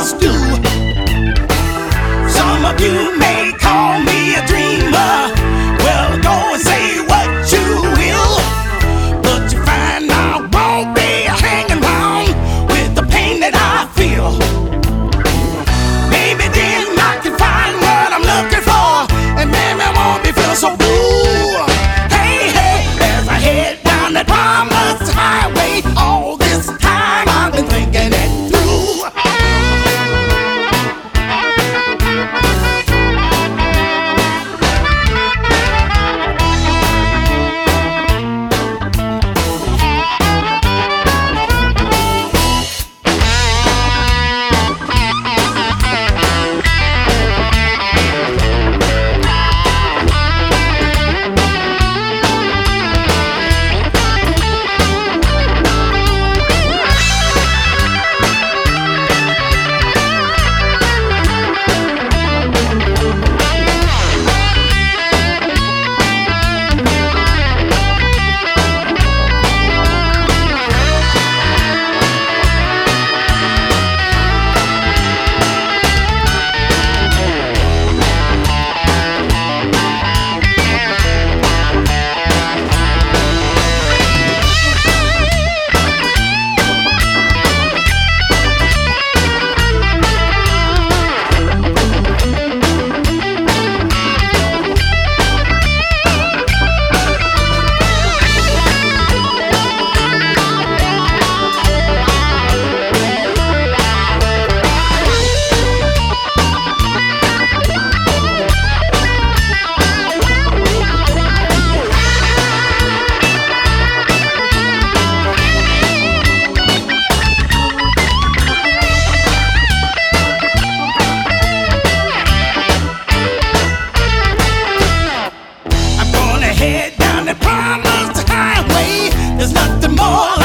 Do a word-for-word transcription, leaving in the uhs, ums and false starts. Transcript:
dreamers do. Some of you may call me a dreamer. Well, go and say what you will, but you find I won't be hanging around with the pain that I feel. Maybe then I can find what I'm looking for, and maybe I won't be feeling so blue. Hey, hey, as I head down that promised highway, all this time I've been thinking it through. Head down the promised highway, there's nothing more